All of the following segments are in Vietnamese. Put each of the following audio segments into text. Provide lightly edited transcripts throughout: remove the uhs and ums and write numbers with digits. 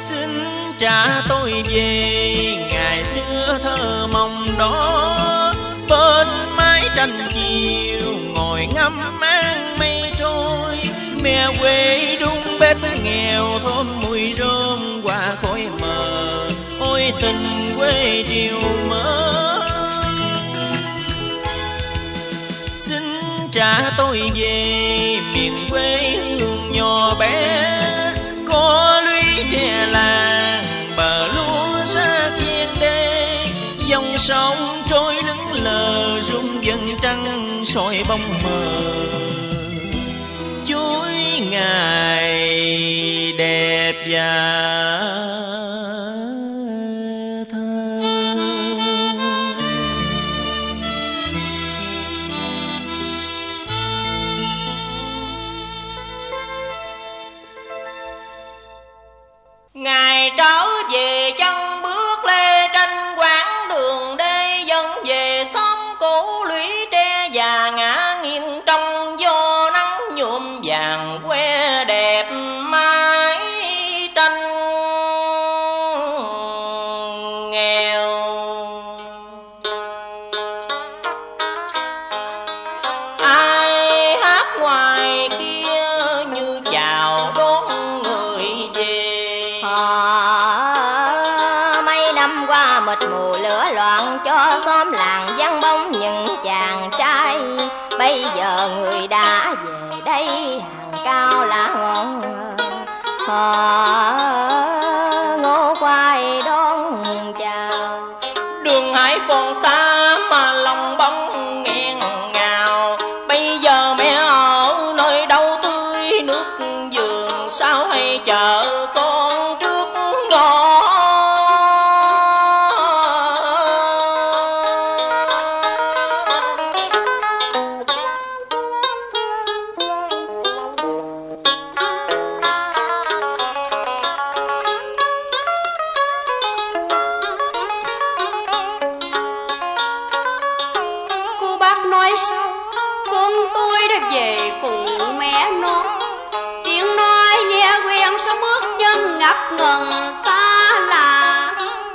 xin trả tôi về ngày xưa thơ mộng đó. Bên mái tranh chiều ngồi ngắm ăn mây trôi, mẹ quê đun bếp nghèo thơm mùi rơm qua khói mờ. Ôi tình quê triều mơ, xin trả tôi về miền quê hương nhỏ bé. Có lũy tre làng bờ lúa xa thiên đê, dòng sông trôi lững lờ rung dần trăng soi bóng mờ. Chuối ngày đẹp và ngày trở về chân bước lê trên quãng đường đê, dẫn về xóm cũ lũy tre già ngã nghiêng trong gió nắng nhuộm vàng que đẹp mái tranh nghèo. Ai hát ngoài kia như chào đón người về. Mấy năm qua mịt mù lửa loạn cho xóm làng vắng bóng những chàng trai. Bây giờ người đã về đây hàng cao lá ngọn ngô khoai đón chào. Đường hải còn xa mà lòng bóng nghẹn ngào. Bây giờ mẹ ở nơi đâu tươi nước vườn sao hay chờ con trước ngõ. Cô bác nói sao con tôi đã về cùng mẹ nó. Tiếng nói nghe quen sao bước chân ngập ngừng xa lạ.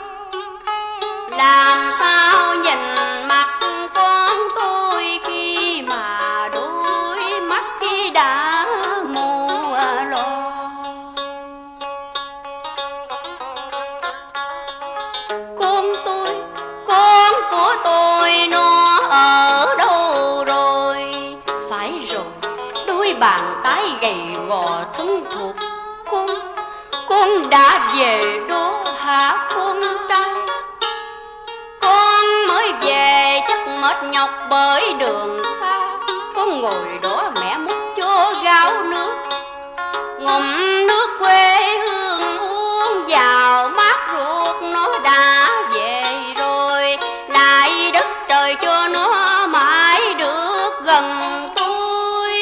Làm sao nhìn mặt con tôi khi mà đôi mắt khi đã mù lo. Con tôi, con của tôi nó ở đâu rồi? Phải rồi, đôi bàn tay gầy gò thân thuộc. Con đã về đó hả con trai? Con mới về chắc mệt nhọc bởi đường xa. Con ngồi đó mẹ múc cho gáo nước, ngụm nước quê hương uống vào mát ruột. Nó đã về rồi, lại đất trời cho nó mãi được gần tôi.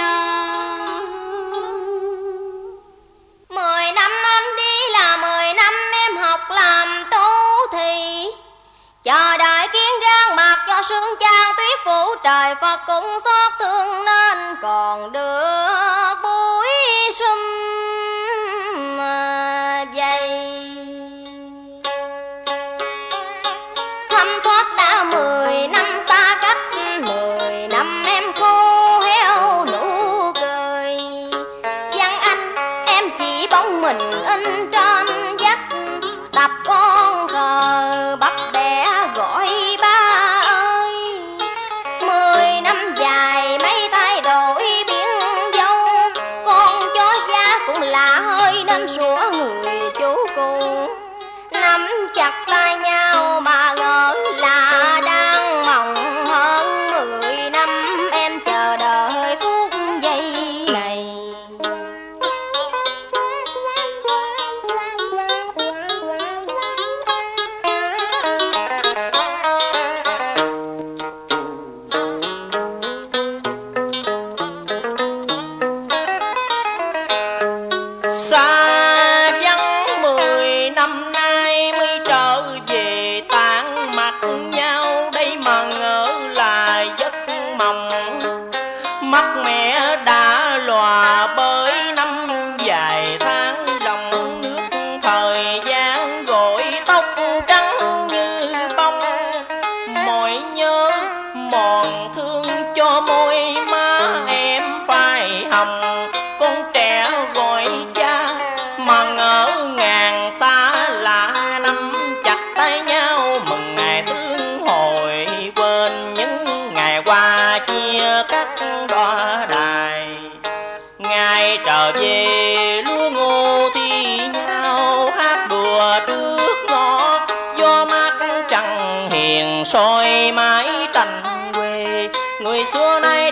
10 năm anh đi là 10 năm em học làm tú thì chờ đợi kiến gan mặc cho sương trang tuyết phủ trời. Phật cũng xót thương nên còn được bụi sum dày. Thấm thoát đã 10 năm xa cách, 10 năm em khô héo nụ cười. Văn anh em chỉ bóng mình in trên vách, tập con thờ bắt bẻ gọi ba ơi. 10 năm dài mấy thay đổi biến dâu, con chó giá cũng lạ hơi nên sủa người chú cùng. Nắm chặt tay nhau mà ngỡ là đang mộng, hơn 10 năm em chờ đợi phút giây này. Xa vắng 10 năm nay mới trở về ta. soi mái tranh quê. Người xưa nay